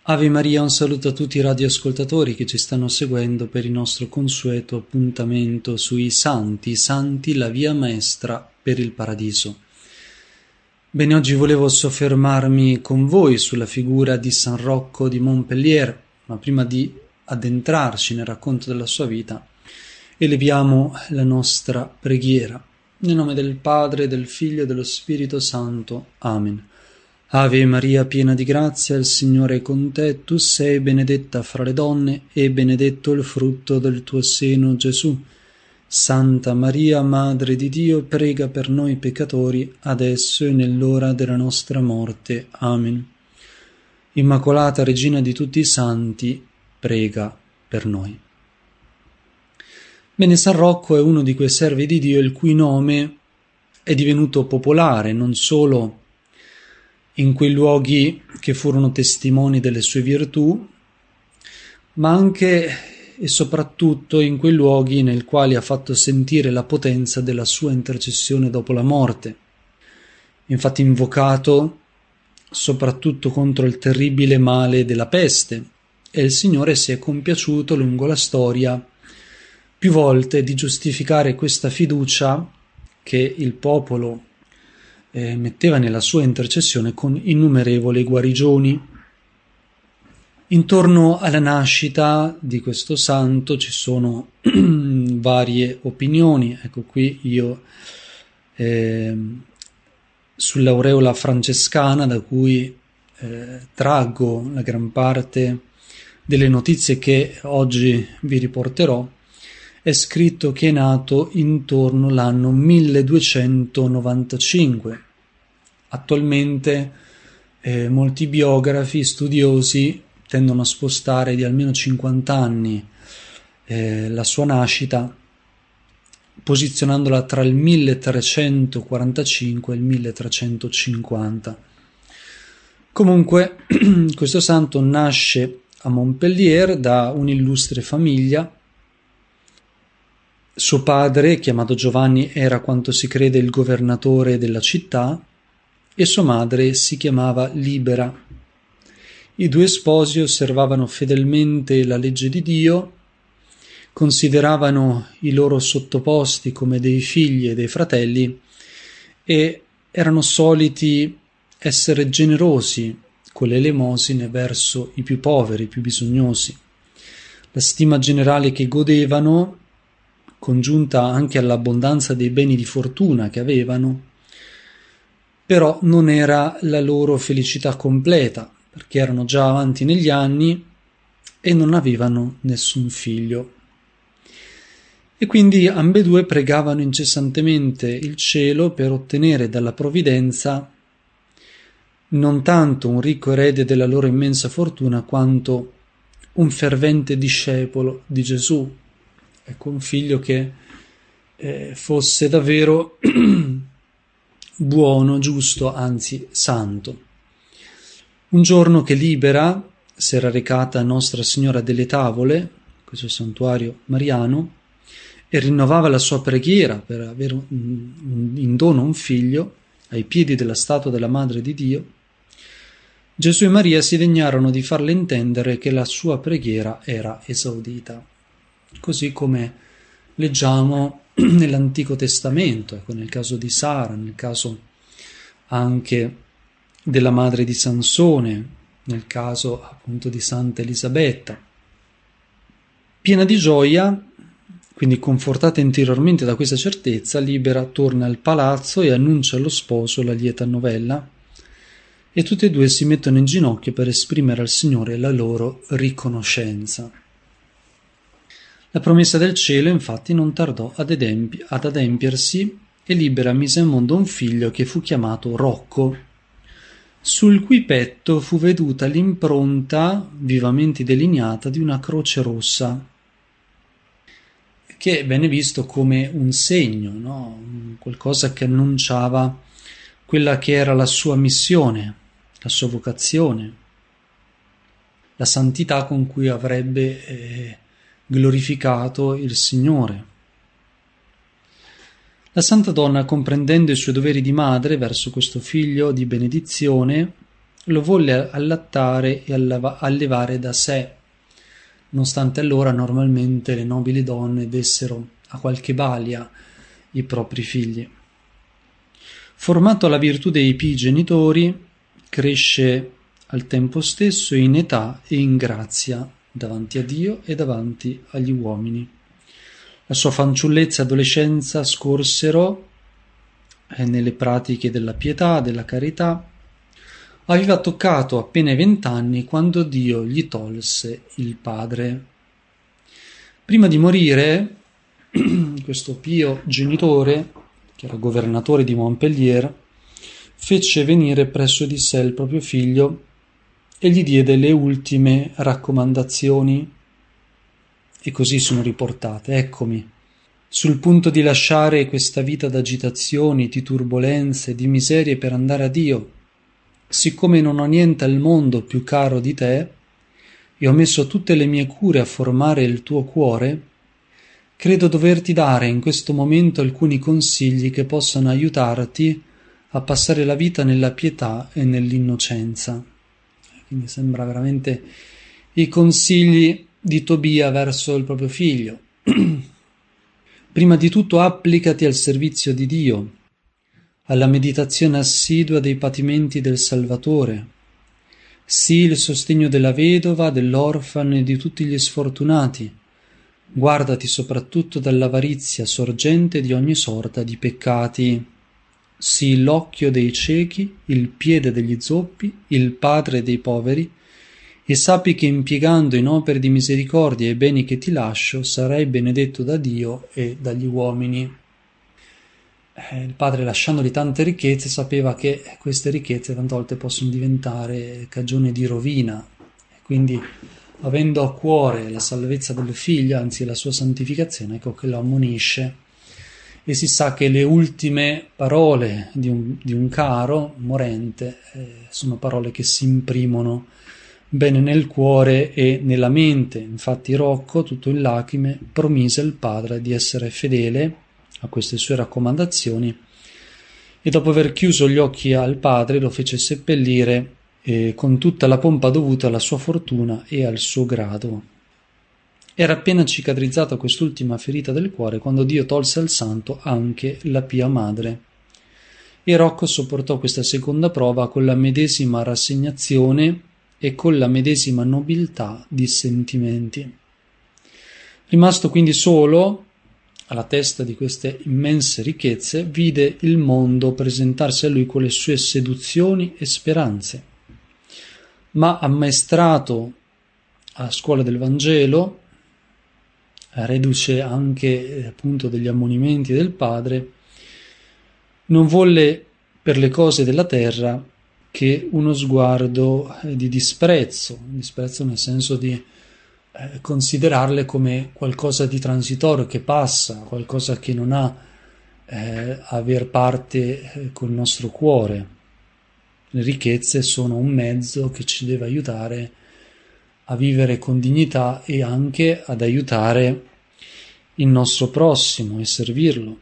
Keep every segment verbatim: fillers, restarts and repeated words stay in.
Ave Maria, un saluto a tutti i radioascoltatori che ci stanno seguendo per il nostro consueto appuntamento sui Santi, Santi, la via maestra per il paradiso. Bene, oggi volevo soffermarmi con voi sulla figura di San Rocco di Montpellier, ma prima di addentrarci nel racconto della sua vita, eleviamo la nostra preghiera. Nel nome del Padre, del Figlio e dello Spirito Santo. Amen. Ave Maria, piena di grazia, il Signore è con te, tu sei benedetta fra le donne e benedetto il frutto del tuo seno, Gesù. Santa Maria, Madre di Dio, prega per noi peccatori, adesso e nell'ora della nostra morte. Amen. Immacolata Regina di tutti i santi, prega per noi. Bene, San Rocco è uno di quei servi di Dio il cui nome è divenuto popolare non solo in quei luoghi che furono testimoni delle sue virtù, ma anche e soprattutto in quei luoghi nei quali ha fatto sentire la potenza della sua intercessione dopo la morte. Infatti invocato soprattutto contro il terribile male della peste, e il Signore si è compiaciuto lungo la storia più volte di giustificare questa fiducia che il popolo Eh, metteva nella sua intercessione con innumerevoli guarigioni. Intorno alla nascita di questo santo ci sono varie opinioni. Ecco qui io eh, sull'aureola francescana, da cui eh, traggo la gran parte delle notizie che oggi vi riporterò, è scritto che è nato intorno all'anno milleduecentonovantacinque. Attualmente eh, molti biografi, studiosi, tendono a spostare di almeno cinquanta anni eh, la sua nascita, posizionandola tra il milletrecentoquarantacinque e il milletrecentocinquanta. Comunque, questo santo nasce a Montpellier da un'illustre famiglia. Suo padre, chiamato Giovanni, era quanto si crede il governatore della città e sua madre si chiamava Libera. I due sposi osservavano fedelmente la legge di Dio, consideravano i loro sottoposti come dei figli e dei fratelli e erano soliti essere generosi con le elemosine verso i più poveri, i più bisognosi. La stima generale che godevano, congiunta anche all'abbondanza dei beni di fortuna che avevano, però non era la loro felicità completa, perché erano già avanti negli anni e non avevano nessun figlio. E quindi ambedue pregavano incessantemente il cielo per ottenere dalla provvidenza non tanto un ricco erede della loro immensa fortuna, quanto un fervente discepolo di Gesù. Ecco, un figlio che eh, fosse davvero buono, giusto, anzi santo. Un giorno che Libera si era recata a Nostra Signora delle Tavole, questo santuario mariano, e rinnovava la sua preghiera per avere un, un, in dono un figlio ai piedi della statua della Madre di Dio, Gesù e Maria si degnarono di farle intendere che la sua preghiera era esaudita. Così come leggiamo nell'Antico Testamento, ecco, nel caso di Sara, nel caso anche della madre di Sansone, nel caso appunto di Santa Elisabetta. Piena di gioia, quindi confortata interiormente da questa certezza, Libera torna al palazzo e annuncia allo sposo la lieta novella, e tutte e due si mettono in ginocchio per esprimere al Signore la loro riconoscenza. La promessa del cielo infatti non tardò ad, adempi- ad adempiersi e Libera mise al mondo un figlio che fu chiamato Rocco, sul cui petto fu veduta l'impronta vivamente delineata di una croce rossa, che venne visto come un segno, no? Qualcosa che annunciava quella che era la sua missione, la sua vocazione, la santità con cui avrebbe eh, glorificato il Signore. La Santa Donna, comprendendo i suoi doveri di madre verso questo figlio di benedizione, lo volle allattare e alleva- allevare da sé, nonostante allora normalmente le nobili donne dessero a qualche balia i propri figli. Formato alla virtù dei pii genitori, cresce al tempo stesso in età e in grazia davanti a Dio e davanti agli uomini. La sua fanciullezza e adolescenza scorsero eh, nelle pratiche della pietà, della carità. Aveva toccato appena i vent'anni quando Dio gli tolse il padre. Prima di morire, questo pio genitore, che era governatore di Montpellier, fece venire presso di sé il proprio figlio e gli diede le ultime raccomandazioni, e così sono riportate. Eccomi, sul punto di lasciare questa vita d'agitazioni, di turbolenze, di miserie per andare a Dio. Siccome non ho niente al mondo più caro di te, e ho messo tutte le mie cure a formare il tuo cuore, credo doverti dare in questo momento alcuni consigli che possano aiutarti a passare la vita nella pietà e nell'innocenza. Quindi sembra veramente i consigli di Tobia verso il proprio figlio. Prima di tutto applicati al servizio di Dio, alla meditazione assidua dei patimenti del Salvatore. Sii il sostegno della vedova, dell'orfano e di tutti gli sfortunati. Guardati soprattutto dall'avarizia sorgente di ogni sorta di peccati. Sii l'occhio dei ciechi, il piede degli zoppi, il padre dei poveri, e sappi che impiegando in opere di misericordia i beni che ti lascio sarai benedetto da Dio e dagli uomini. Eh, il padre, lasciandogli tante ricchezze, sapeva che queste ricchezze tante volte possono diventare cagione di rovina, quindi avendo a cuore la salvezza del figlio, anzi la sua santificazione, ecco che lo ammonisce. E si sa che le ultime parole di un, di un caro morente eh, sono parole che si imprimono bene nel cuore e nella mente. Infatti Rocco, tutto in lacrime, promise al padre di essere fedele a queste sue raccomandazioni, e dopo aver chiuso gli occhi al padre lo fece seppellire eh, con tutta la pompa dovuta alla sua fortuna e al suo grado. Era appena cicatrizzata quest'ultima ferita del cuore quando Dio tolse al santo anche la pia madre, e Rocco sopportò questa seconda prova con la medesima rassegnazione e con la medesima nobiltà di sentimenti. Rimasto quindi solo alla testa di queste immense ricchezze, vide il mondo presentarsi a lui con le sue seduzioni e speranze, ma ammaestrato a scuola del Vangelo, reduce anche appunto degli ammonimenti del padre, non volle per le cose della terra che uno sguardo di disprezzo, disprezzo nel senso di eh, considerarle come qualcosa di transitorio che passa, qualcosa che non ha eh, aver parte eh, col nostro cuore. Le ricchezze sono un mezzo che ci deve aiutare a vivere con dignità e anche ad aiutare il nostro prossimo e servirlo.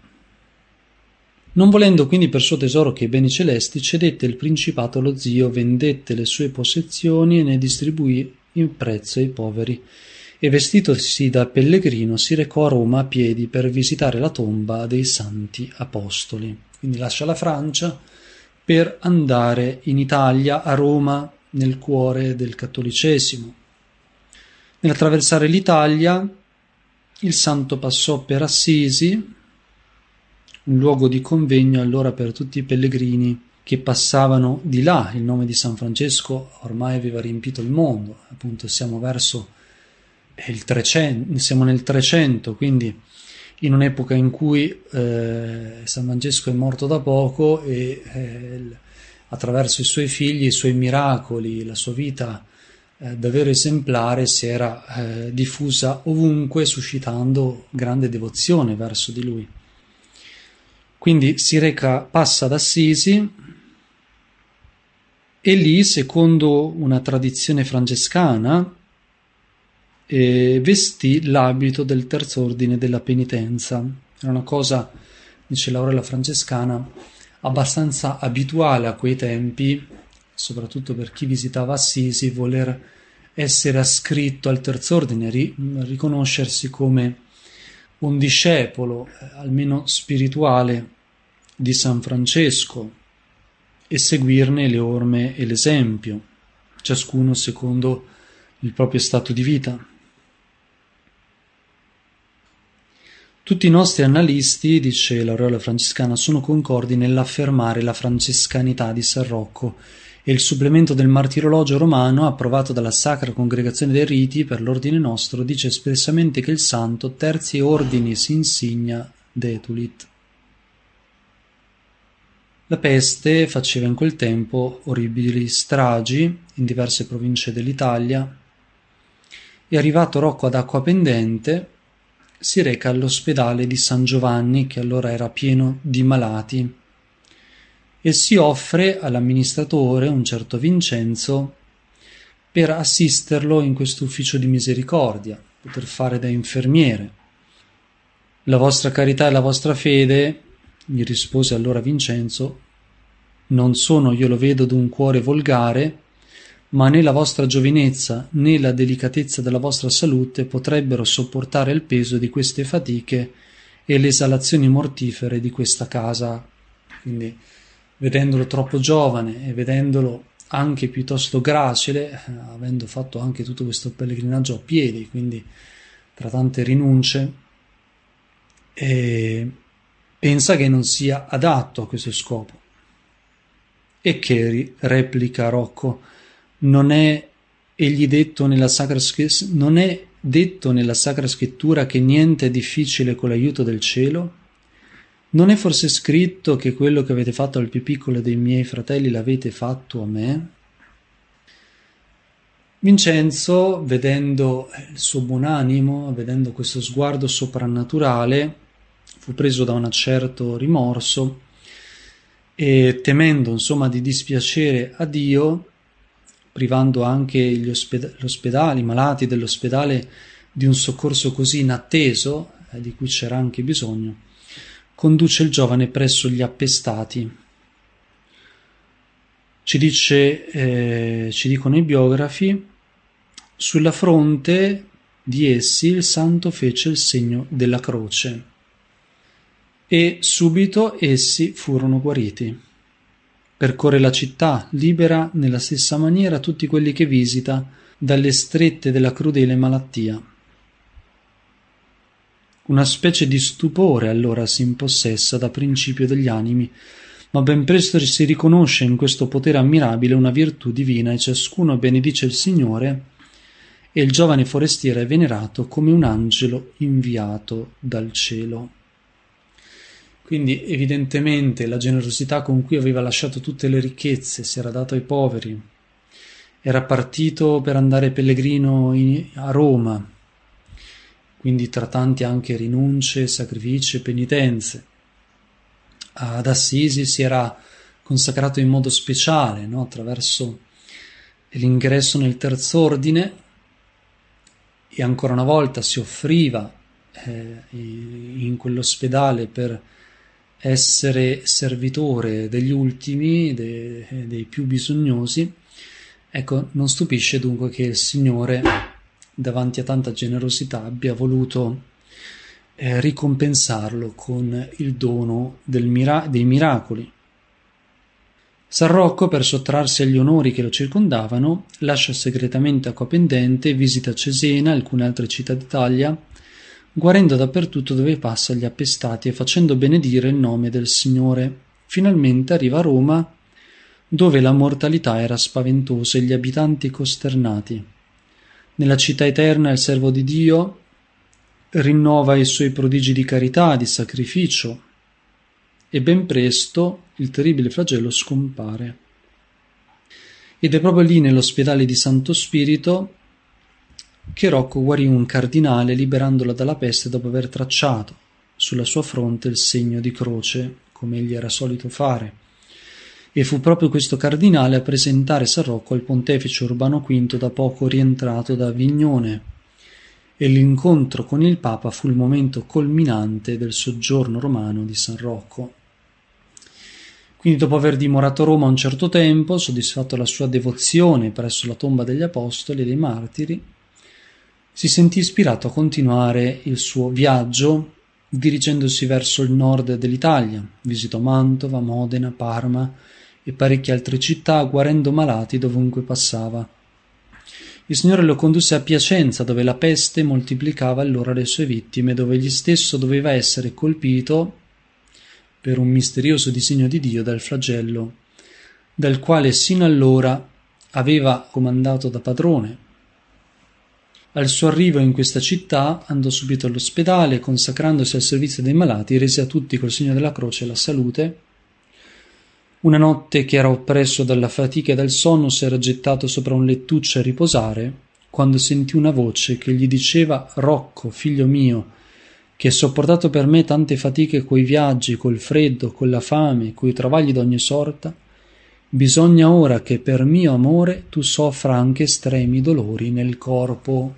Non volendo quindi per suo tesoro che i beni celesti, cedette il principato allo zio, vendette le sue possessioni e ne distribuì in prezzo ai poveri, e vestitosi da pellegrino si recò a Roma a piedi per visitare la tomba dei santi apostoli. Quindi lascia la Francia per andare in Italia, a Roma, nel cuore del cattolicesimo. Nell'attraversare l'Italia, il santo passò per Assisi, un luogo di convegno allora per tutti i pellegrini che passavano di là. Il nome di San Francesco ormai aveva riempito il mondo, appunto siamo verso il trecento, siamo nel trecento, quindi in un'epoca in cui eh, San Francesco è morto da poco e eh, attraverso i suoi figli, i suoi miracoli, la sua vita eh, davvero esemplare si era eh, diffusa ovunque, suscitando grande devozione verso di lui. Quindi si reca, passa ad Assisi, e lì, secondo una tradizione francescana, eh, vestì l'abito del terzo ordine della penitenza. Era una cosa, dice l'Aurelia francescana, abbastanza abituale a quei tempi, soprattutto per chi visitava Assisi, voler essere ascritto al terz'ordine, ri- riconoscersi come un discepolo, eh, almeno spirituale, di San Francesco e seguirne le orme e l'esempio, ciascuno secondo il proprio stato di vita. Tutti i nostri analisti, dice l'aureola francescana, sono concordi nell'affermare la francescanità di San Rocco e il supplemento del martirologio romano, approvato dalla Sacra Congregazione dei Riti per l'Ordine Nostro, dice espressamente che il santo terzi ordinis insignia detulit. La peste faceva in quel tempo orribili stragi in diverse province dell'Italia e, arrivato Rocco ad Acquapendente, si reca all'ospedale di San Giovanni, che allora era pieno di malati, e si offre all'amministratore, un certo Vincenzo, per assisterlo in questo ufficio di misericordia, poter fare da infermiere. La vostra carità e la vostra fede, gli rispose allora Vincenzo, non sono, io lo vedo, d'un cuore volgare, ma né la vostra giovinezza né la delicatezza della vostra salute potrebbero sopportare il peso di queste fatiche e le esalazioni mortifere di questa casa. Quindi, vedendolo troppo giovane e vedendolo anche piuttosto gracile, eh, avendo fatto anche tutto questo pellegrinaggio a piedi, quindi tra tante rinunce, eh, pensa che non sia adatto a questo scopo. E che, replica Rocco, non è egli detto nella sacra non è detto nella Sacra Scrittura che niente è difficile con l'aiuto del cielo? Non è forse scritto che quello che avete fatto al più piccolo dei miei fratelli l'avete fatto a me? Vincenzo, vedendo il suo buon animo, vedendo questo sguardo soprannaturale, fu preso da un certo rimorso e, temendo insomma di dispiacere a Dio, privando anche gli osped- l'ospedale, i malati dell'ospedale di un soccorso così inatteso, eh, di cui c'era anche bisogno, conduce il giovane presso gli appestati. Ci dice, eh, ci dicono i biografi, sulla fronte di essi il santo fece il segno della croce e subito essi furono guariti. Percorre la città, libera nella stessa maniera tutti quelli che visita dalle strette della crudele malattia. Una specie di stupore allora si impossessa da principio degli animi, ma ben presto si riconosce in questo potere ammirabile una virtù divina e ciascuno benedice il Signore, e il giovane forestiero è venerato come un angelo inviato dal cielo. Quindi evidentemente la generosità con cui aveva lasciato tutte le ricchezze, si era dato ai poveri, era partito per andare pellegrino in, a Roma, quindi tra tanti anche rinunce, sacrifici e penitenze. Ad Assisi si era consacrato in modo speciale, no? Attraverso l'ingresso nel terz'ordine, e ancora una volta si offriva eh, in quell'ospedale per essere servitore degli ultimi, de, dei più bisognosi. Ecco, non stupisce dunque che il Signore, davanti a tanta generosità, abbia voluto eh, ricompensarlo con il dono del mira- dei miracoli. San Rocco, per sottrarsi agli onori che lo circondavano, lascia segretamente Acquapendente, visita Cesena e alcune altre città d'Italia, guarendo dappertutto dove passa gli appestati e facendo benedire il nome del Signore. Finalmente arriva a Roma, dove la mortalità era spaventosa e gli abitanti costernati. Nella città eterna il servo di Dio rinnova i suoi prodigi di carità, di sacrificio, e ben presto il terribile flagello scompare. Ed è proprio lì, nell'ospedale di Santo Spirito, che Rocco guarì un cardinale liberandolo dalla peste dopo aver tracciato sulla sua fronte il segno di croce, come egli era solito fare. E fu proprio questo cardinale a presentare San Rocco al pontefice Urbano V, da poco rientrato da Avignone, e l'incontro con il Papa fu il momento culminante del soggiorno romano di San Rocco. Quindi, dopo aver dimorato a Roma un certo tempo, soddisfatto la sua devozione presso la tomba degli apostoli e dei martiri, si sentì ispirato a continuare il suo viaggio dirigendosi verso il nord dell'Italia. Visitò Mantova, Modena, Parma e parecchie altre città, guarendo malati dovunque passava. Il Signore lo condusse a Piacenza, dove la peste moltiplicava allora le sue vittime, dove egli stesso doveva essere colpito per un misterioso disegno di Dio dal flagello, dal quale sino allora aveva comandato da padrone. Al suo arrivo in questa città andò subito all'ospedale e, consacrandosi al servizio dei malati, rese a tutti col segno della croce la salute. Una notte che era oppresso dalla fatica e dal sonno, si era gettato sopra un lettuccio a riposare, quando sentì una voce che gli diceva: «Rocco, figlio mio, che hai sopportato per me tante fatiche coi viaggi, col freddo, con la fame, coi travagli d'ogni sorta, bisogna ora che per mio amore tu soffra anche estremi dolori nel corpo».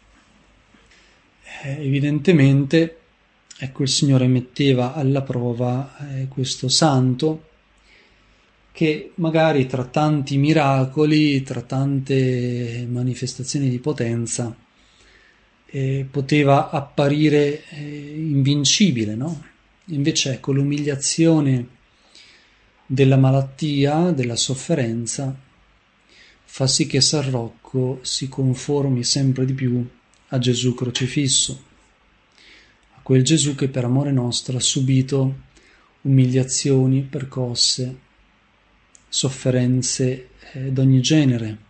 Eh, evidentemente, ecco, il Signore metteva alla prova eh, questo santo, che magari tra tanti miracoli, tra tante manifestazioni di potenza, eh, poteva apparire eh, invincibile, no? Invece, ecco, l'umiliazione della malattia, della sofferenza, fa sì che San Rocco si conformi sempre di più a Gesù crocifisso, a quel Gesù che per amore nostro ha subito umiliazioni, percosse, sofferenze eh, d'ogni genere.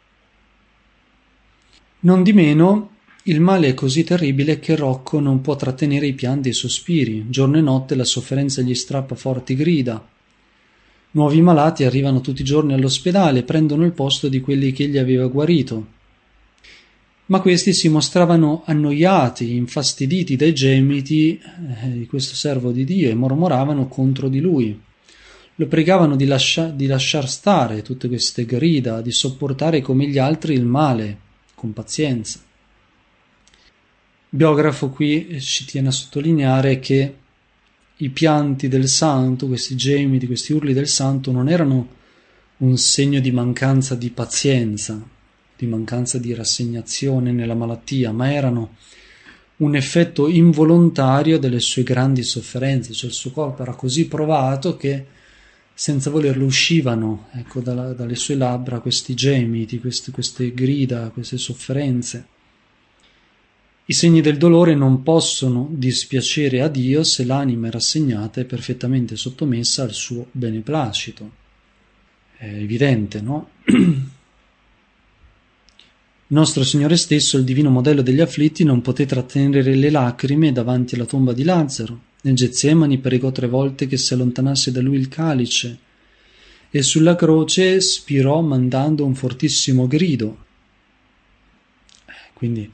Non di meno, il male è così terribile che Rocco non può trattenere i pianti e i sospiri. Giorno e notte la sofferenza gli strappa forti grida. Nuovi malati arrivano tutti i giorni all'ospedale e prendono il posto di quelli che egli aveva guarito. Ma questi si mostravano annoiati, infastiditi dai gemiti eh, di questo servo di Dio e mormoravano contro di lui. Lo pregavano di, lascia, di lasciar stare tutte queste grida, di sopportare come gli altri il male, con pazienza. Il biografo qui ci tiene a sottolineare che i pianti del santo, questi gemiti, questi urli del santo, non erano un segno di mancanza di pazienza, di mancanza di rassegnazione nella malattia, ma erano un effetto involontario delle sue grandi sofferenze, cioè il suo corpo era così provato che senza volerlo uscivano, ecco, dalla, dalle sue labbra questi gemiti, queste, queste grida, queste sofferenze. I segni del dolore non possono dispiacere a Dio se l'anima è rassegnata e perfettamente sottomessa al suo beneplacito. È evidente, no? Il nostro Signore stesso, il divino modello degli afflitti, non poté trattenere le lacrime davanti alla tomba di Lazzaro. Nel Getsemani pregò tre volte che si allontanasse da lui il calice e sulla croce spirò mandando un fortissimo grido. Quindi,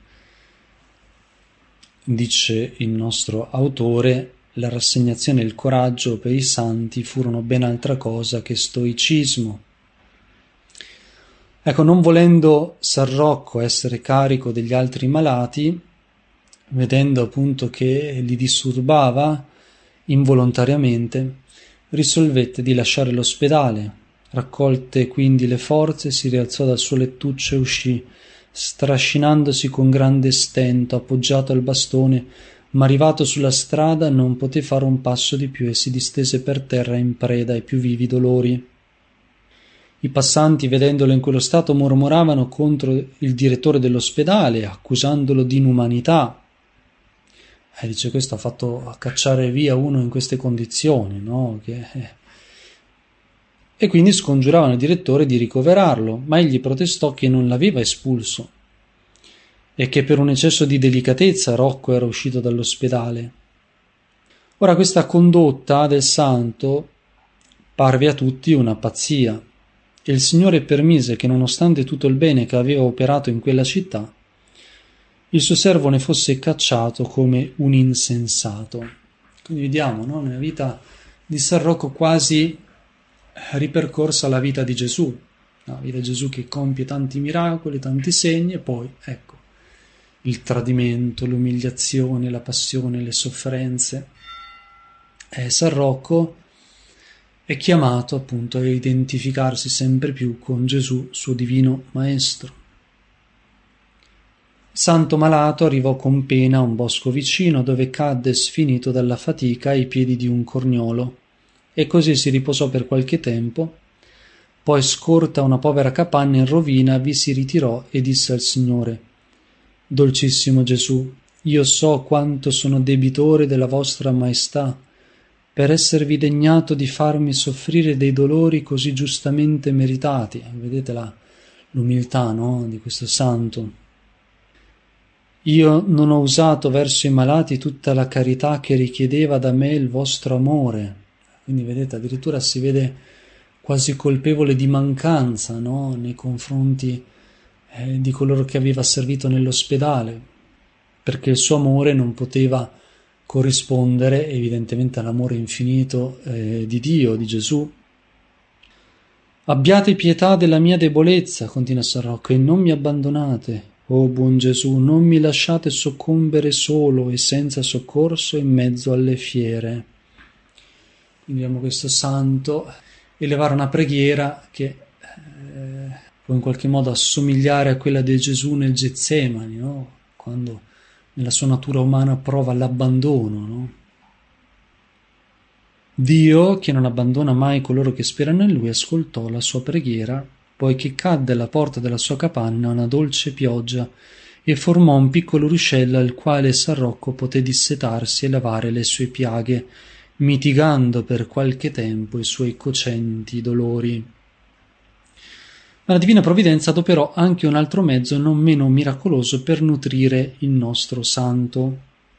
dice il nostro autore, la rassegnazione e il coraggio per i santi furono ben altra cosa che stoicismo. Ecco, non volendo San Rocco essere carico degli altri malati, vedendo appunto che li disturbava involontariamente, risolvette di lasciare l'ospedale. Raccolte quindi le forze, si rialzò dal suo lettuccio e uscì, strascinandosi con grande stento, appoggiato al bastone, ma arrivato sulla strada non poté fare un passo di più e si distese per terra in preda ai più vivi dolori. I passanti, vedendolo in quello stato, mormoravano contro il direttore dell'ospedale, accusandolo di inumanità. Eh, dice, questo ha fatto cacciare via uno in queste condizioni, no? Che... E quindi scongiuravano il direttore di ricoverarlo, ma egli protestò che non l'aveva espulso e che per un eccesso di delicatezza Rocco era uscito dall'ospedale. Ora, questa condotta del santo parve a tutti una pazzia, e il Signore permise che, nonostante tutto il bene che aveva operato in quella città, il suo servo ne fosse cacciato come un insensato. Quindi vediamo, no? Nella vita di San Rocco quasi ripercorsa la vita di Gesù, la vita di Gesù che compie tanti miracoli, tanti segni, e poi, ecco, il tradimento, l'umiliazione, la passione, le sofferenze. Eh, San Rocco è chiamato appunto a identificarsi sempre più con Gesù, suo divino maestro. Il santo malato arrivò con pena a un bosco vicino, dove cadde sfinito dalla fatica ai piedi di un corniolo, e così si riposò per qualche tempo. Poi, scorta una povera capanna in rovina, vi si ritirò e disse al Signore: «Dolcissimo Gesù, io so quanto sono debitore della vostra maestà, per esservi degnato di farmi soffrire dei dolori così giustamente meritati». Vedete la, l'umiltà, no? Di questo santo. «Io non ho usato verso i malati tutta la carità che richiedeva da me il vostro amore». Quindi vedete, addirittura si vede quasi colpevole di mancanza, no? Nei confronti eh, di coloro che aveva servito nell'ospedale, perché il suo amore non poteva corrispondere evidentemente all'amore infinito eh, di Dio, di Gesù. «Abbiate pietà della mia debolezza», continua San Rocco, «e non mi abbandonate. Oh buon Gesù, non mi lasciate soccombere solo e senza soccorso in mezzo alle fiere». Quindi abbiamo questo santo elevare una preghiera che eh, può in qualche modo assomigliare a quella di Gesù nel Getsemani, no? Quando nella sua natura umana prova l'abbandono, no? Dio, che non abbandona mai coloro che sperano in Lui, ascoltò la sua preghiera, poiché cadde alla porta della sua capanna una dolce pioggia e formò un piccolo ruscello al quale San Rocco poté dissetarsi e lavare le sue piaghe, mitigando per qualche tempo i suoi cocenti dolori. Ma la Divina Provvidenza adoperò anche un altro mezzo non meno miracoloso per nutrire il nostro santo.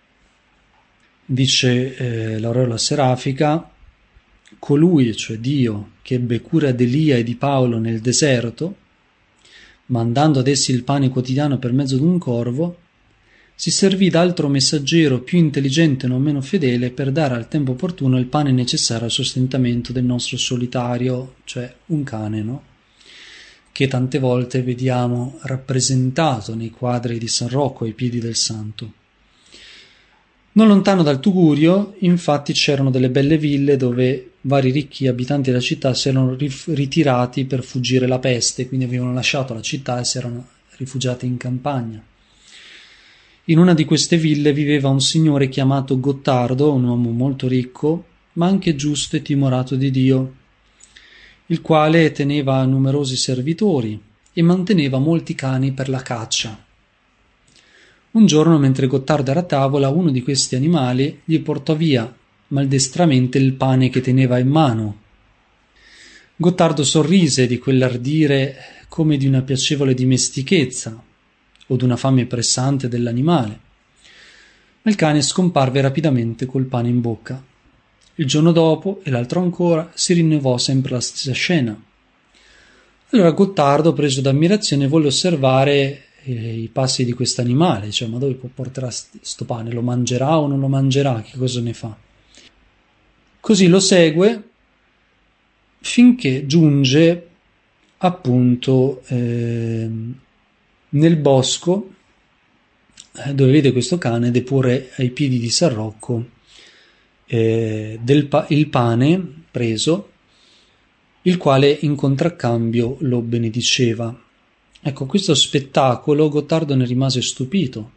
Dice eh, l'aureola serafica: «Colui, cioè Dio, che ebbe cura d'Elia e di Paolo nel deserto, mandando ad essi il pane quotidiano per mezzo d'un corvo, si servì d'altro messaggero più intelligente e non meno fedele per dare al tempo opportuno il pane necessario al sostentamento del nostro solitario», cioè un cane, no? Che tante volte vediamo rappresentato nei quadri di San Rocco ai piedi del santo. Non lontano dal Tugurio, infatti, c'erano delle belle ville dove vari ricchi abitanti della città si erano rif- ritirati per fuggire la peste, quindi avevano lasciato la città e si erano rifugiati in campagna. In una di queste ville viveva un signore chiamato Gottardo, un uomo molto ricco, ma anche giusto e timorato di Dio, il quale teneva numerosi servitori e manteneva molti cani per la caccia. Un giorno, mentre Gottardo era a tavola, uno di questi animali gli portò via maldestramente il pane che teneva in mano. Gottardo sorrise di quell'ardire come di una piacevole dimestichezza o d'una fame pressante dell'animale, ma il cane scomparve rapidamente col pane in bocca. Il giorno dopo, e l'altro ancora, si rinnovò sempre la stessa scena. Allora Gottardo, preso d'ammirazione, volle osservare eh, i passi di quest'animale, cioè ma dove porterà sto pane? Lo mangerà o non lo mangerà? Che cosa ne fa? Così lo segue finché giunge appunto eh, nel bosco eh, dove vede questo cane deporre ai piedi di San Rocco eh, del pa- il pane preso, il quale in contraccambio lo benediceva. Ecco, questo spettacolo Gottardo ne rimase stupito.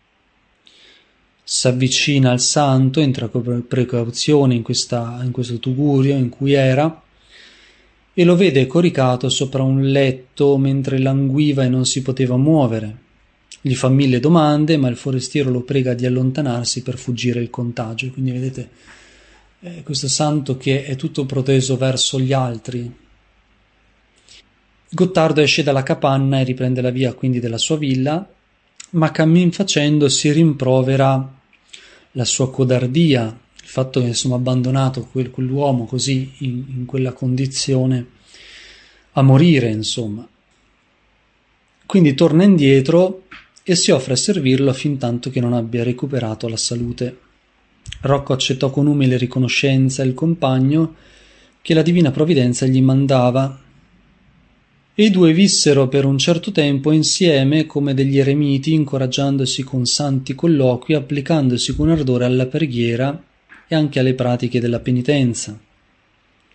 S'avvicina al santo, entra con precauzione in, questa, in questo tugurio in cui era e lo vede coricato sopra un letto mentre languiva e non si poteva muovere. Gli fa mille domande, ma il forestiero lo prega di allontanarsi per fuggire il contagio. Quindi vedete eh, questo santo che è tutto proteso verso gli altri. Gottardo esce dalla capanna e riprende la via quindi della sua villa, ma cammin facendo si rimprovera la sua codardia, il fatto che insomma abbandonato quel, quell'uomo così in, in quella condizione a morire, insomma. Quindi torna indietro e si offre a servirlo fin tanto che non abbia recuperato la salute. Rocco accettò con umile riconoscenza il compagno che la divina provvidenza gli mandava, e i due vissero per un certo tempo insieme come degli eremiti, incoraggiandosi con santi colloqui, applicandosi con ardore alla preghiera e anche alle pratiche della penitenza.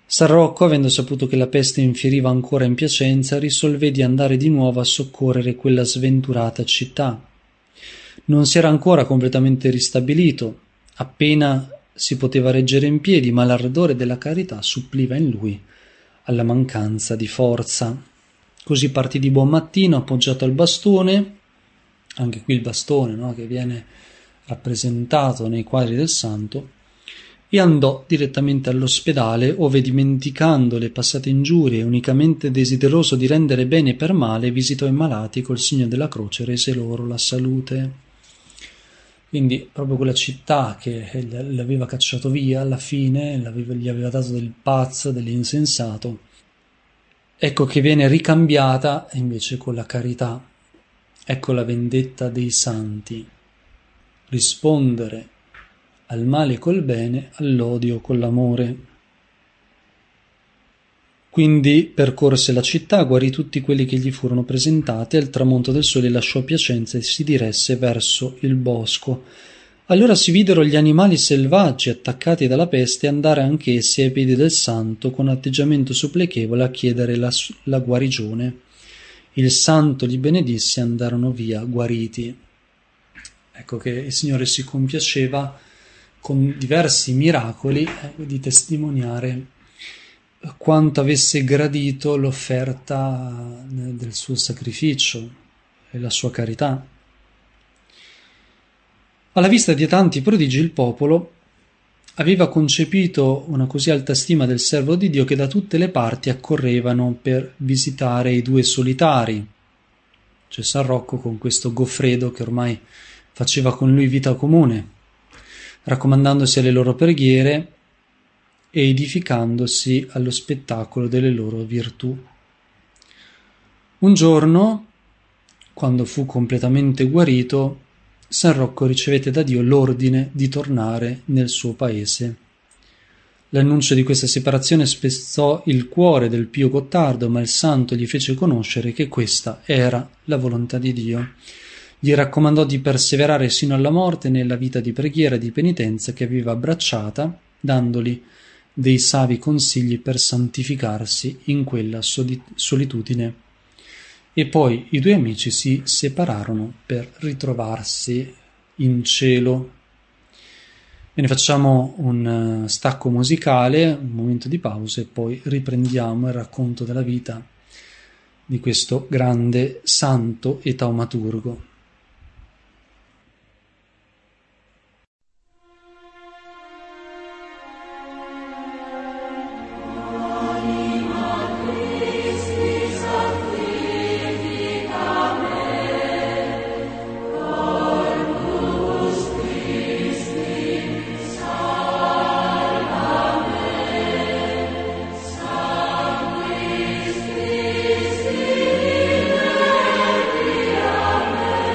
San Rocco, avendo saputo che la peste infieriva ancora in Piacenza, risolvé di andare di nuovo a soccorrere quella sventurata città. Non si era ancora completamente ristabilito, appena si poteva reggere in piedi, ma l'ardore della carità suppliva in lui alla mancanza di forza. Così partì di buon mattino, appoggiato al bastone, anche qui il bastone, no, che viene rappresentato nei quadri del santo, e andò direttamente all'ospedale, ove, dimenticando le passate ingiurie, unicamente desideroso di rendere bene per male, visitò i malati col segno della croce, rese loro la salute. Quindi proprio quella città che l'aveva cacciato via alla fine, gli aveva dato del pazzo, dell'insensato, ecco che viene ricambiata invece con la carità. Ecco la vendetta dei santi: rispondere al male col bene, all'odio con l'amore. Quindi percorse la città, guarì tutti quelli che gli furono presentati, e al tramonto del sole lasciò Piacenza e si diresse verso il bosco. Allora si videro gli animali selvaggi attaccati dalla peste andare anch'essi ai piedi del santo con atteggiamento supplichevole a chiedere la, la guarigione. Il santo li benedisse e andarono via guariti. Ecco che il Signore si compiaceva con diversi miracoli eh, di testimoniare quanto avesse gradito l'offerta del suo sacrificio e la sua carità. Alla vista di tanti prodigi il popolo aveva concepito una così alta stima del servo di Dio che da tutte le parti accorrevano per visitare i due solitari, cioè San Rocco con questo Goffredo che ormai faceva con lui vita comune, raccomandandosi alle loro preghiere e edificandosi allo spettacolo delle loro virtù. Un giorno, quando fu completamente guarito, San Rocco ricevette da Dio l'ordine di tornare nel suo paese. L'annuncio di questa separazione spezzò il cuore del pio Gottardo, ma il santo gli fece conoscere che questa era la volontà di Dio. Gli raccomandò di perseverare sino alla morte nella vita di preghiera e di penitenza che aveva abbracciata, dandogli dei savi consigli per santificarsi in quella solitudine. E poi i due amici si separarono per ritrovarsi in cielo. Bene, facciamo un stacco musicale, un momento di pausa e poi riprendiamo il racconto della vita di questo grande santo e taumaturgo. Amen.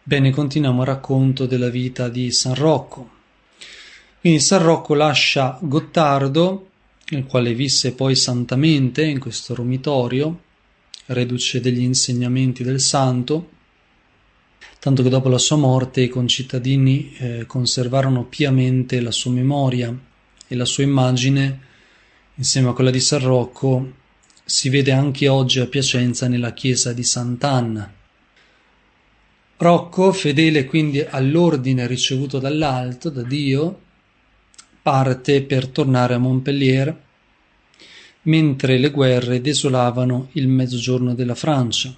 Bene, continuiamo il racconto della vita di San Rocco. Quindi San Rocco lascia Gottardo, il quale visse poi santamente in questo romitorio, reduce degli insegnamenti del santo, tanto che dopo la sua morte i concittadini eh, conservarono piamente la sua memoria e la sua immagine, insieme a quella di San Rocco, si vede anche oggi a Piacenza nella chiesa di Sant'Anna. Rocco, fedele quindi all'ordine ricevuto dall'alto, da Dio, parte per tornare a Montpellier, mentre le guerre desolavano il mezzogiorno della Francia.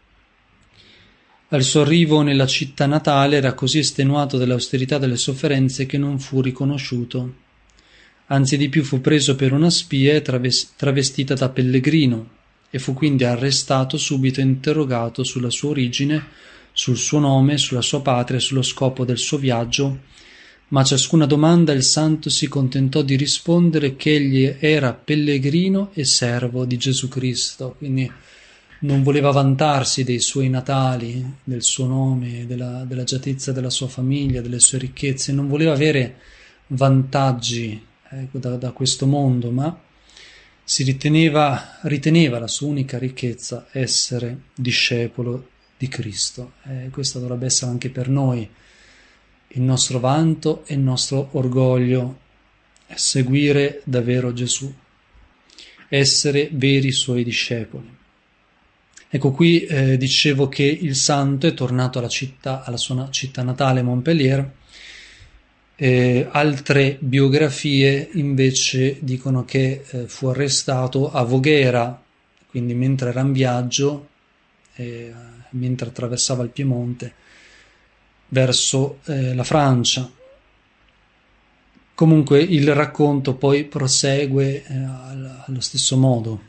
Al suo arrivo nella città natale era così estenuato dall'austerità delle sofferenze che non fu riconosciuto. Anzi di più fu preso per una spia e traves- travestita da pellegrino, e fu quindi arrestato, subito interrogato sulla sua origine, sul suo nome, sulla sua patria e sullo scopo del suo viaggio, ma a ciascuna domanda il santo si contentò di rispondere che egli era pellegrino e servo di Gesù Cristo, quindi non voleva vantarsi dei suoi natali, del suo nome, della, dell'agiatezza della sua famiglia, delle sue ricchezze, non voleva avere vantaggi ecco, da, da questo mondo, ma si riteneva, riteneva la sua unica ricchezza essere discepolo di Cristo. E questo dovrebbe essere anche per noi il nostro vanto e il nostro orgoglio, seguire davvero Gesù, essere veri suoi discepoli. Ecco qui eh, dicevo che il santo è tornato alla città, alla sua città natale Montpellier. Eh, altre biografie invece dicono che eh, fu arrestato a Voghera, quindi mentre era in viaggio, eh, mentre attraversava il Piemonte verso eh, la Francia. Comunque il racconto poi prosegue eh, allo stesso modo.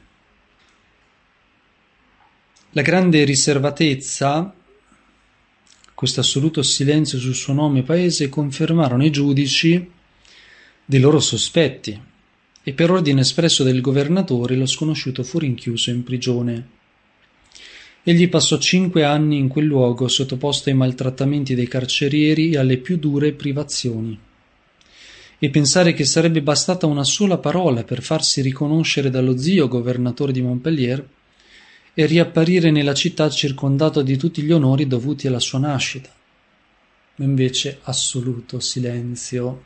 La grande riservatezza, questo assoluto silenzio sul suo nome e paese, confermarono i giudici dei loro sospetti e per ordine espresso del governatore lo sconosciuto fu rinchiuso in prigione. Egli passò cinque anni in quel luogo sottoposto ai maltrattamenti dei carcerieri e alle più dure privazioni. E pensare che sarebbe bastata una sola parola per farsi riconoscere dallo zio governatore di Montpellier e riapparire nella città circondato di tutti gli onori dovuti alla sua nascita. Invece assoluto silenzio.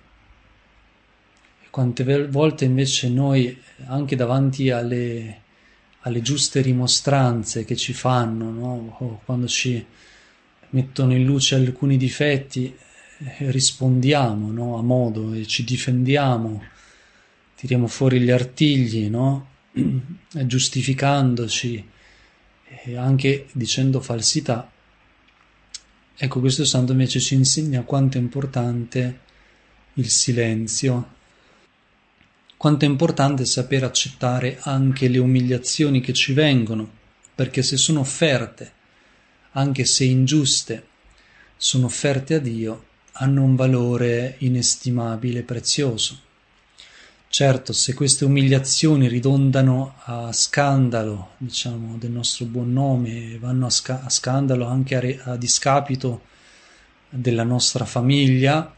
E quante volte invece noi, anche davanti alle, alle giuste rimostranze che ci fanno, no? O quando ci mettono in luce alcuni difetti, eh, rispondiamo, no? A modo e ci difendiamo, tiriamo fuori gli artigli, no? Giustificandoci, e anche dicendo falsità. Ecco, questo santo invece ci insegna quanto è importante il silenzio, quanto è importante saper accettare anche le umiliazioni che ci vengono, perché se sono offerte, anche se ingiuste, sono offerte a Dio, hanno un valore inestimabile e prezioso. Certo, se queste umiliazioni ridondano a scandalo, diciamo, del nostro buon nome, vanno a, sca- a scandalo anche a, re- a discapito della nostra famiglia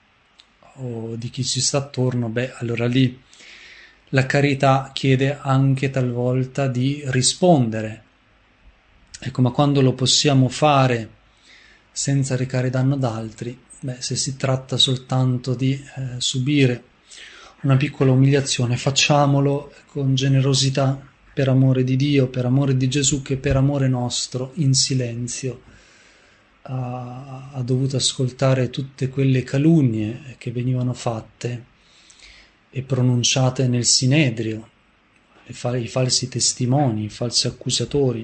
o di chi ci sta attorno, beh, allora lì la carità chiede anche talvolta di rispondere. Ecco, ma quando lo possiamo fare senza recare danno ad altri, beh, se si tratta soltanto di eh, subire una piccola umiliazione, facciamolo con generosità, per amore di Dio, per amore di Gesù, che per amore nostro, in silenzio, ha, ha dovuto ascoltare tutte quelle calunnie che venivano fatte e pronunciate nel Sinedrio, i falsi testimoni, i falsi accusatori.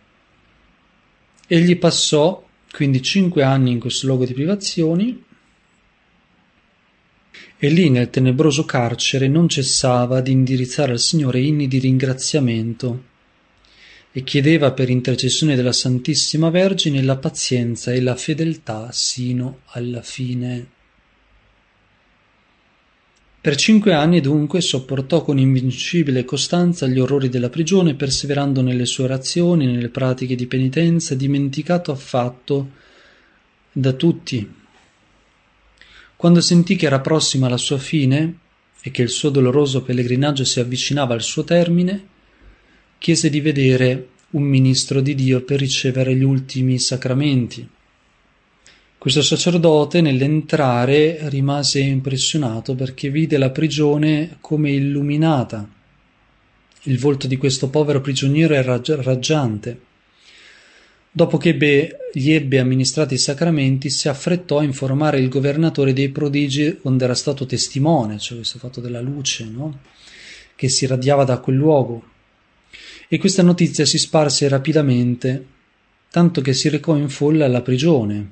Egli passò quindi cinque anni in questo luogo di privazioni, e lì nel tenebroso carcere non cessava di indirizzare al Signore inni di ringraziamento e chiedeva per intercessione della Santissima Vergine la pazienza e la fedeltà sino alla fine. Per cinque anni dunque sopportò con invincibile costanza gli orrori della prigione, perseverando nelle sue orazioni, nelle pratiche di penitenza, dimenticato affatto da tutti. Quando sentì che era prossima la sua fine e che il suo doloroso pellegrinaggio si avvicinava al suo termine, chiese di vedere un ministro di Dio per ricevere gli ultimi sacramenti. Questo sacerdote, nell'entrare, rimase impressionato perché vide la prigione come illuminata. Il volto di questo povero prigioniero era raggiante. Dopo che ebbe, gli ebbe amministrati i sacramenti, si affrettò a informare il governatore dei prodigi onde era stato testimone, cioè questo fatto della luce, no? Che si radiava da quel luogo. E questa notizia si sparse rapidamente, tanto che si recò in folla alla prigione.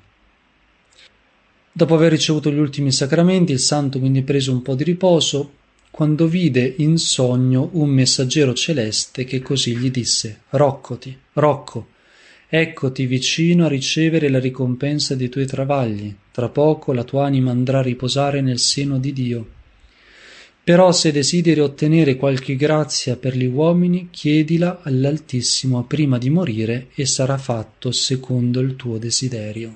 Dopo aver ricevuto gli ultimi sacramenti, il santo quindi prese un po' di riposo, quando vide in sogno un messaggero celeste che così gli disse: Roccoti, Rocco, eccoti vicino a ricevere la ricompensa dei tuoi travagli. Tra poco la tua anima andrà a riposare nel seno di Dio. Però se desideri ottenere qualche grazia per gli uomini, chiedila all'Altissimo prima di morire e sarà fatto secondo il tuo desiderio.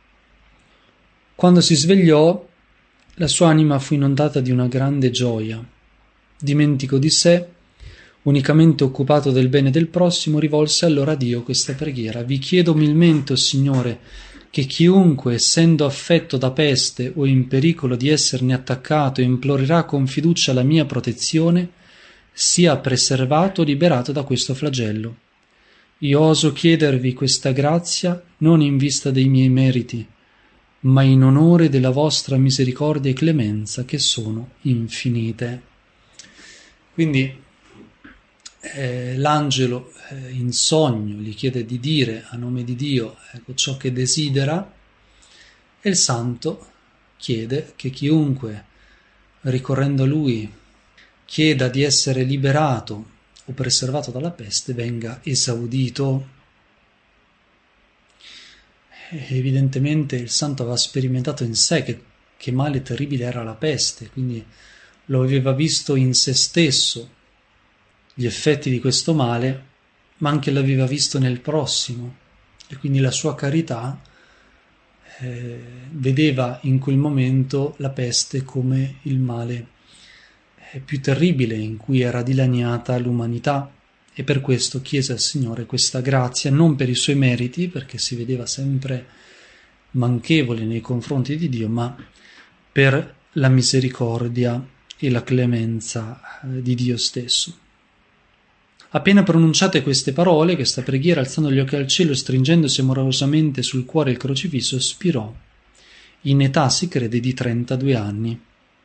Quando si svegliò, la sua anima fu inondata di una grande gioia. Dimentico di sé, unicamente occupato del bene del prossimo, rivolse allora a Dio questa preghiera: vi chiedo umilmente, o Signore, che chiunque, essendo affetto da peste o in pericolo di esserne attaccato, implorerà con fiducia la mia protezione, sia preservato o liberato da questo flagello. Io oso chiedervi questa grazia non in vista dei miei meriti, ma in onore della vostra misericordia e clemenza, che sono infinite. Quindi eh, l'angelo eh, in sogno gli chiede di dire a nome di Dio ecco, ciò che desidera, e il santo chiede che chiunque, ricorrendo a lui, chieda di essere liberato o preservato dalla peste, venga esaudito. Evidentemente il santo aveva sperimentato in sé che, che male terribile era la peste, quindi lo aveva visto in se stesso gli effetti di questo male, ma anche l'aveva visto nel prossimo, e quindi la sua carità eh, vedeva in quel momento la peste come il male eh, più terribile in cui era dilaniata l'umanità. E per questo chiese al Signore questa grazia, non per i suoi meriti, perché si vedeva sempre manchevole nei confronti di Dio, ma per la misericordia e la clemenza di Dio stesso. Appena pronunciate queste parole, questa preghiera, alzando gli occhi al cielo e stringendosi amorosamente sul cuore il crocifisso, spirò. In età, si crede, di trentadue anni.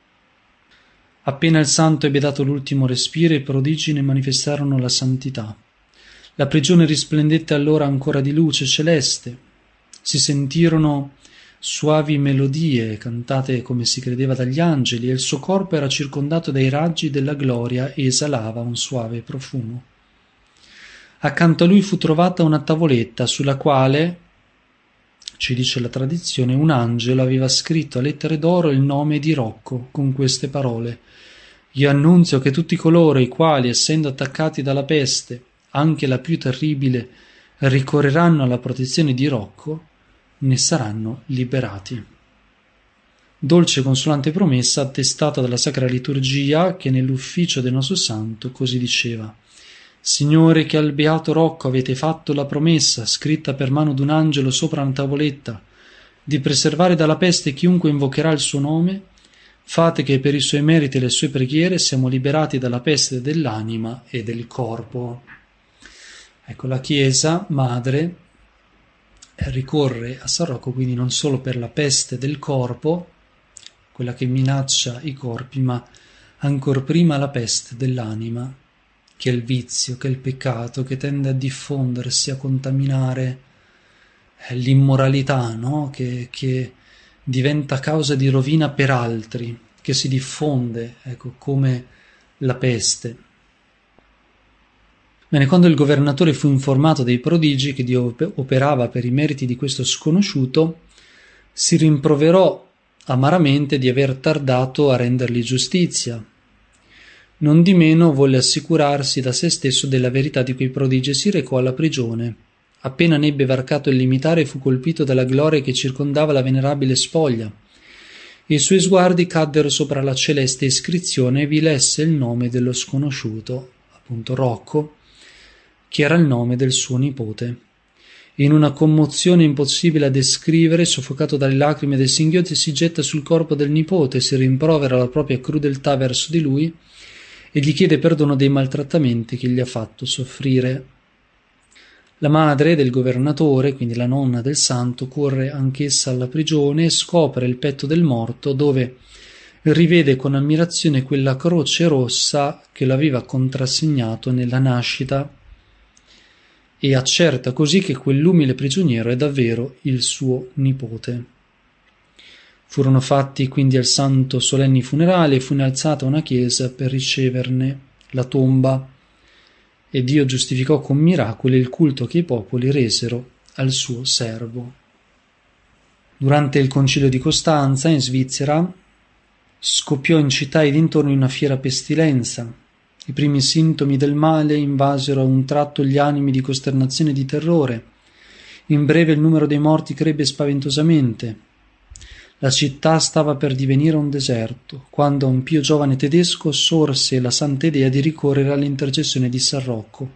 Appena il santo ebbe dato l'ultimo respiro, i prodigi ne manifestarono la santità. La prigione risplendette allora ancora di luce celeste. Si sentirono suavi melodie cantate come si credeva dagli angeli, e il suo corpo era circondato dai raggi della gloria e esalava un suave profumo. Accanto a lui fu trovata una tavoletta sulla quale, ci dice la tradizione, un angelo aveva scritto a lettere d'oro il nome di Rocco con queste parole: io annunzio che tutti coloro i quali, essendo attaccati dalla peste, anche la più terribile, ricorreranno alla protezione di Rocco, ne saranno liberati. Dolce e consolante promessa attestata dalla Sacra Liturgia, che nell'ufficio del nostro Santo così diceva: Signore, che al beato Rocco avete fatto la promessa, scritta per mano d'un angelo sopra una tavoletta, di preservare dalla peste chiunque invocherà il suo nome, fate che per i suoi meriti e le sue preghiere siamo liberati dalla peste dell'anima e del corpo. Ecco, la Chiesa Madre ricorre a San Rocco quindi non solo per la peste del corpo, quella che minaccia i corpi, ma ancor prima la peste dell'anima, che è il vizio, che è il peccato, che tende a diffondersi, a contaminare l'immoralità, no? Che, che diventa causa di rovina per altri, che si diffonde, ecco, come la peste. Bene, quando il governatore fu informato dei prodigi che Dio operava per i meriti di questo sconosciuto, si rimproverò amaramente di aver tardato a rendergli giustizia. Non di meno volle assicurarsi da se stesso della verità di quei prodigi e si recò alla prigione, Appena ne ebbe varcato il limitare, fu colpito dalla gloria che circondava la venerabile spoglia, e i suoi sguardi caddero sopra la celeste iscrizione e vi lesse il nome dello sconosciuto, appunto Rocco, che era il nome del suo nipote. In una commozione impossibile a descrivere, soffocato dalle lacrime del singhiozzo, si getta sul corpo del nipote, si rimprovera la propria crudeltà verso di lui e gli chiede perdono dei maltrattamenti che gli ha fatto soffrire. La madre del governatore, quindi la nonna del santo, corre anch'essa alla prigione e scopre il petto del morto, dove rivede con ammirazione quella croce rossa che l'aveva contrassegnato nella nascita, e accerta così che quell'umile prigioniero è davvero il suo nipote. Furono fatti quindi al santo solenni funerali e fu innalzata una chiesa per riceverne la tomba, e Dio giustificò con miracoli il culto che i popoli resero al suo servo. Durante il concilio di Costanza, in Svizzera, scoppiò in città e dintorni una fiera pestilenza. I primi sintomi del male invasero a un tratto gli animi di costernazione e di terrore. In breve il numero dei morti crebbe spaventosamente. La città stava per divenire un deserto, quando un pio giovane tedesco sorse la santa idea di ricorrere all'intercessione di San Rocco.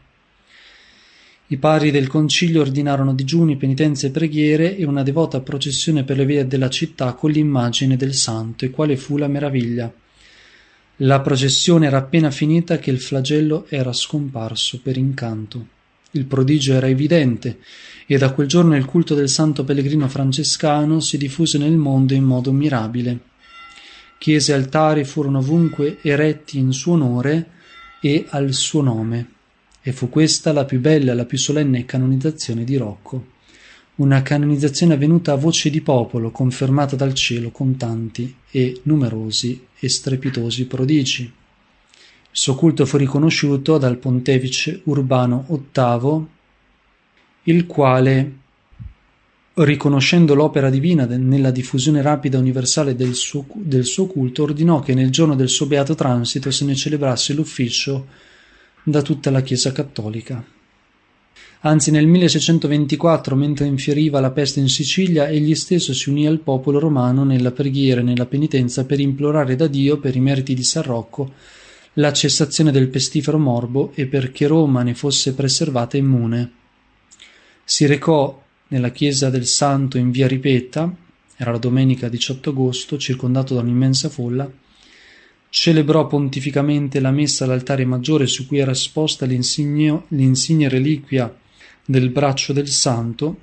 I padri del concilio ordinarono digiuni, penitenze e preghiere e una devota processione per le vie della città con l'immagine del santo, e quale fu la meraviglia. La processione era appena finita che il flagello era scomparso per incanto. Il prodigio era evidente, e da quel giorno il culto del santo pellegrino francescano si diffuse nel mondo in modo mirabile. Chiese e altari furono ovunque eretti in suo onore e al suo nome, e fu questa la più bella e la più solenne canonizzazione di Rocco, una canonizzazione avvenuta a voce di popolo, confermata dal cielo con tanti e numerosi e strepitosi prodigi. Il suo culto fu riconosciuto dal pontefice Urbano ottavo, il quale, riconoscendo l'opera divina nella diffusione rapida e universale del suo, del suo culto, ordinò che nel giorno del suo beato transito se ne celebrasse l'ufficio da tutta la Chiesa cattolica. Anzi, nel milleseicentoventiquattro, mentre infieriva la peste in Sicilia, egli stesso si unì al popolo romano nella preghiera e nella penitenza per implorare da Dio, per i meriti di San Rocco, la cessazione del pestifero morbo e perché Roma ne fosse preservata immune. Si recò nella chiesa del Santo in via Ripetta, era la domenica diciotto agosto, circondato da un'immensa folla, celebrò pontificamente la messa all'altare maggiore su cui era esposta l'insigne, l'insigne reliquia del braccio del santo,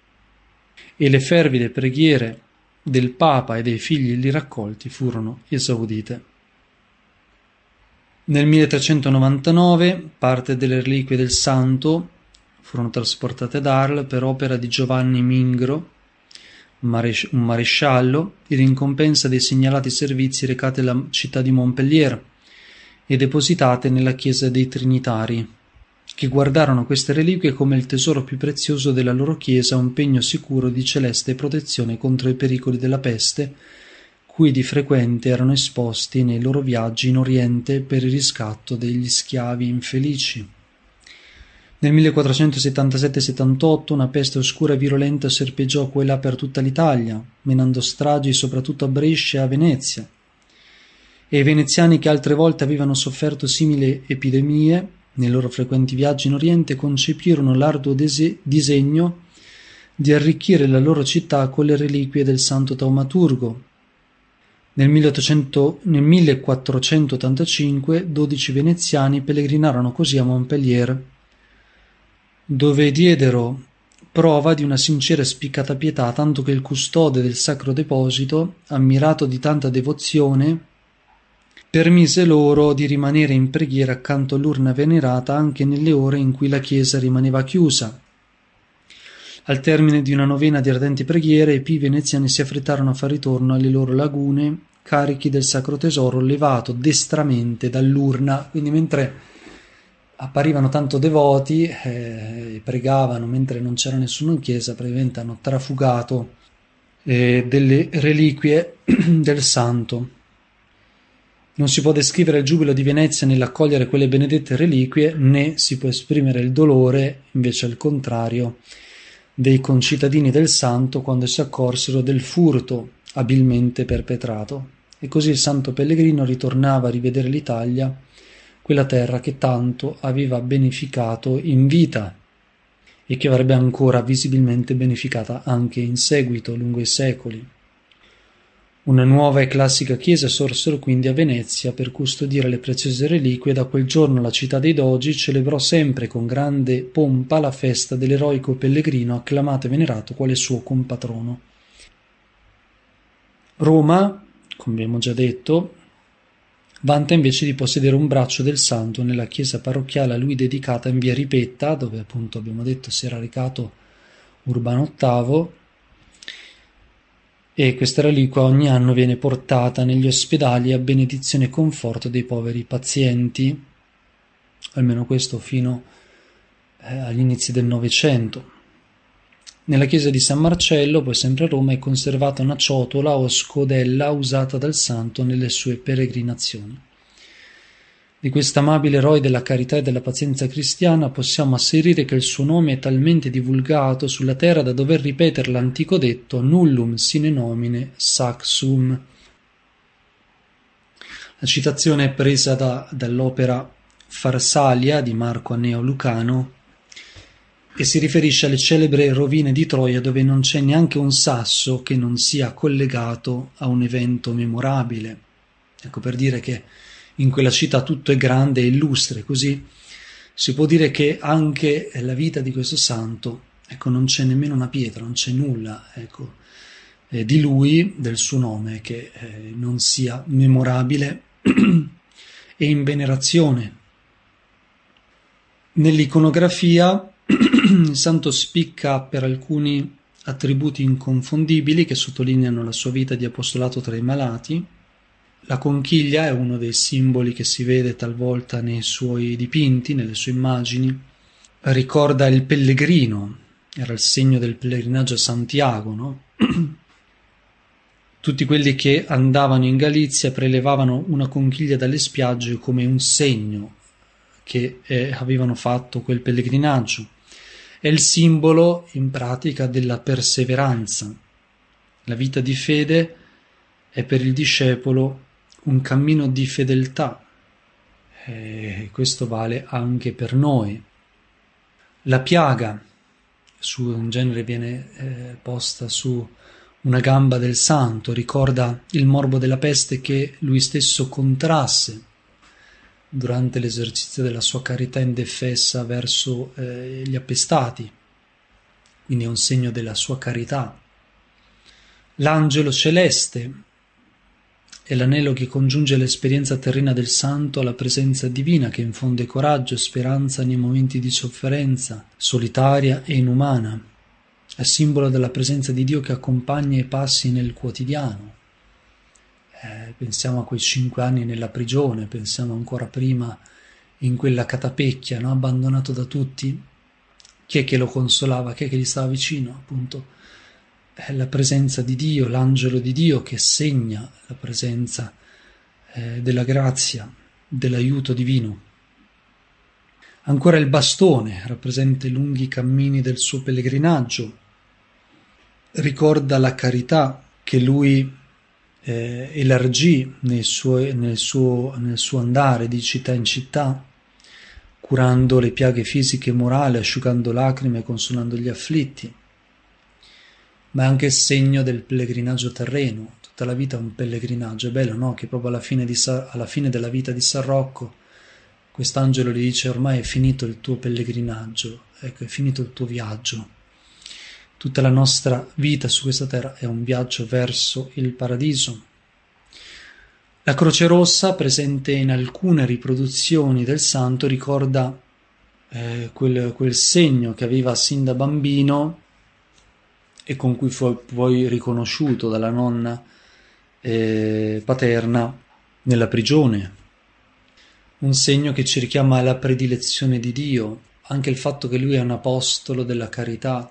e le fervide preghiere del Papa e dei figli lì raccolti furono esaudite. Nel milletrecentonovantanove parte delle reliquie del santo furono trasportate ad Arles per opera di Giovanni Mingro, un maresciallo, in ricompensa dei segnalati servizi recati alla città di Montpellier, e depositate nella chiesa dei Trinitari, che guardarono queste reliquie come il tesoro più prezioso della loro chiesa, un pegno sicuro di celeste protezione contro i pericoli della peste, cui di frequente erano esposti nei loro viaggi in Oriente per il riscatto degli schiavi infelici. Nel millequattrocentosettantasette settantotto una peste oscura e virulenta serpeggiò qua e là per tutta l'Italia, menando stragi soprattutto a Brescia e a Venezia, e i veneziani, che altre volte avevano sofferto simili epidemie nei loro frequenti viaggi in Oriente, concepirono l'arduo dese- disegno di arricchire la loro città con le reliquie del santo taumaturgo. Nel, milleottocento, nel millequattrocentottantacinque dodici veneziani pellegrinarono così a Montpellier, dove diedero prova di una sincera e spiccata pietà, tanto che il custode del sacro deposito, ammirato di tanta devozione, permise loro di rimanere in preghiera accanto all'urna venerata anche nelle ore in cui la chiesa rimaneva chiusa. Al termine di una novena di ardenti preghiere, i pii veneziani si affrettarono a far ritorno alle loro lagune carichi del sacro tesoro levato destramente dall'urna. Quindi mentre apparivano tanto devoti e eh, pregavano mentre non c'era nessuno in chiesa, praticamente hanno trafugato eh, delle reliquie del santo. Non si può descrivere il giubilo di Venezia nell'accogliere quelle benedette reliquie, né si può esprimere il dolore, invece al contrario, dei concittadini del santo quando si accorsero del furto abilmente perpetrato. E così il santo pellegrino ritornava a rivedere l'Italia, quella terra che tanto aveva beneficato in vita e che avrebbe ancora visibilmente beneficata anche in seguito, lungo i secoli. Una nuova e classica chiesa sorsero quindi a Venezia per custodire le preziose reliquie, e da quel giorno la città dei Dogi celebrò sempre con grande pompa la festa dell'eroico pellegrino acclamato e venerato quale suo compatrono. Roma, come abbiamo già detto, vanta invece di possedere un braccio del santo nella chiesa parrocchiale a lui dedicata in via Ripetta, dove appunto abbiamo detto si era recato Urbano ottavo, e questa reliquia ogni anno viene portata negli ospedali a benedizione e conforto dei poveri pazienti, almeno questo fino eh, agli inizi del Novecento. Nella chiesa di San Marcello, poi sempre a Roma, è conservata una ciotola o scodella usata dal santo nelle sue peregrinazioni. Di questo amabile eroe della carità e della pazienza cristiana possiamo asserire che il suo nome è talmente divulgato sulla terra da dover ripetere l'antico detto nullum sine nomine sac sum. La citazione è presa da, dall'opera Farsalia di Marco Anneo Lucano e si riferisce alle celebri rovine di Troia, dove non c'è neanche un sasso che non sia collegato a un evento memorabile. Ecco, per dire che in quella città tutto è grande e illustre, così si può dire che anche la vita di questo santo, ecco, non c'è nemmeno una pietra, non c'è nulla, ecco, eh, di lui, del suo nome, che eh, non sia memorabile e in venerazione. Nell'iconografia il santo spicca per alcuni attributi inconfondibili che sottolineano la sua vita di apostolato tra i malati. La conchiglia è uno dei simboli che si vede talvolta nei suoi dipinti, nelle sue immagini. Ricorda il pellegrino, era il segno del pellegrinaggio a Santiago, no? Tutti quelli che andavano in Galizia prelevavano una conchiglia dalle spiagge come un segno che eh, avevano fatto quel pellegrinaggio. È il simbolo, in pratica, della perseveranza. La vita di fede è per il discepolo un cammino di fedeltà, e questo vale anche per noi. La piaga, su, in genere viene eh, posta su una gamba del santo, ricorda il morbo della peste che lui stesso contrasse durante l'esercizio della sua carità indefessa verso eh, gli appestati, quindi è un segno della sua carità. L'angelo celeste è l'anello che congiunge l'esperienza terrena del santo alla presenza divina, che infonde coraggio e speranza nei momenti di sofferenza solitaria e inumana. È simbolo della presenza di Dio che accompagna i passi nel quotidiano. Eh, pensiamo a quei cinque anni nella prigione, pensiamo ancora prima in quella catapecchia, no? Abbandonato da tutti. Chi è che lo consolava? Chi è che gli stava vicino? Appunto è la presenza di Dio, l'angelo di Dio che segna la presenza eh, della grazia, dell'aiuto divino. Ancora il bastone rappresenta i lunghi cammini del suo pellegrinaggio, ricorda la carità che lui eh, elargì nel suo, nel, suo, nel suo andare di città in città, curando le piaghe fisiche e morali, asciugando lacrime e consolando gli afflitti. Ma è anche il segno del pellegrinaggio terreno. Tutta la vita è un pellegrinaggio. È bello, no? Che proprio alla fine, di Sa- alla fine della vita di San Rocco quest'angelo gli dice: ormai è finito il tuo pellegrinaggio, ecco, è finito il tuo viaggio. Tutta la nostra vita su questa terra è un viaggio verso il paradiso. La Croce Rossa, presente in alcune riproduzioni del santo, ricorda eh, quel, quel segno che aveva sin da bambino e con cui fu poi riconosciuto dalla nonna eh, paterna nella prigione. Un segno che ci richiama alla predilezione di Dio, anche il fatto che lui è un apostolo della carità.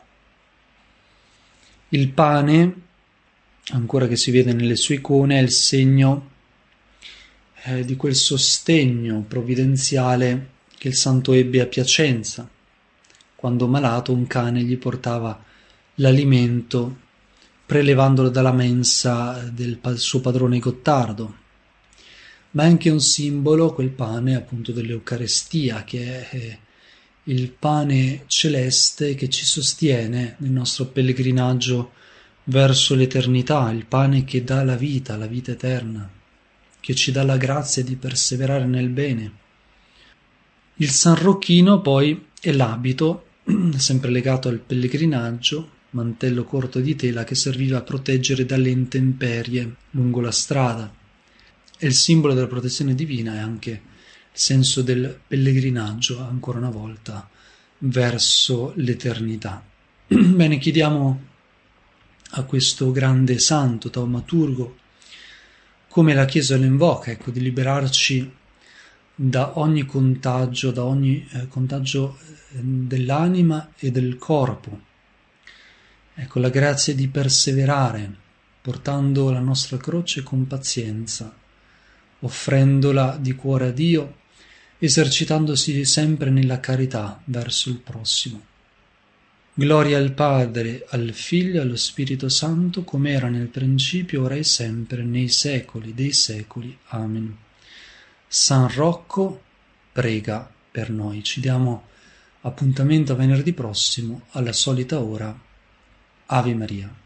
Il pane, ancora che si vede nelle sue icone, è il segno eh, di quel sostegno provvidenziale che il santo ebbe a Piacenza, quando malato un cane gli portava l'alimento prelevandolo dalla mensa del suo padrone Gottardo. Ma è anche un simbolo, quel pane appunto dell'Eucarestia, che è il pane celeste che ci sostiene nel nostro pellegrinaggio verso l'eternità, il pane che dà la vita, la vita eterna, che ci dà la grazia di perseverare nel bene. Il San Rocchino poi è l'abito, sempre legato al pellegrinaggio, mantello corto di tela che serviva a proteggere dalle intemperie lungo la strada. È il simbolo della protezione divina e anche il senso del pellegrinaggio, ancora una volta, verso l'eternità. Bene, chiediamo a questo grande santo taumaturgo, come la Chiesa lo invoca, ecco, di liberarci da ogni contagio, da ogni eh, contagio dell'anima e del corpo. Ecco, la grazia di perseverare, portando la nostra croce con pazienza, offrendola di cuore a Dio, esercitandosi sempre nella carità verso il prossimo. Gloria al Padre, al Figlio e allo Spirito Santo, come era nel principio, ora e sempre, nei secoli dei secoli. Amen. San Rocco prega per noi. Ci diamo appuntamento a venerdì prossimo alla solita ora. Ave Maria.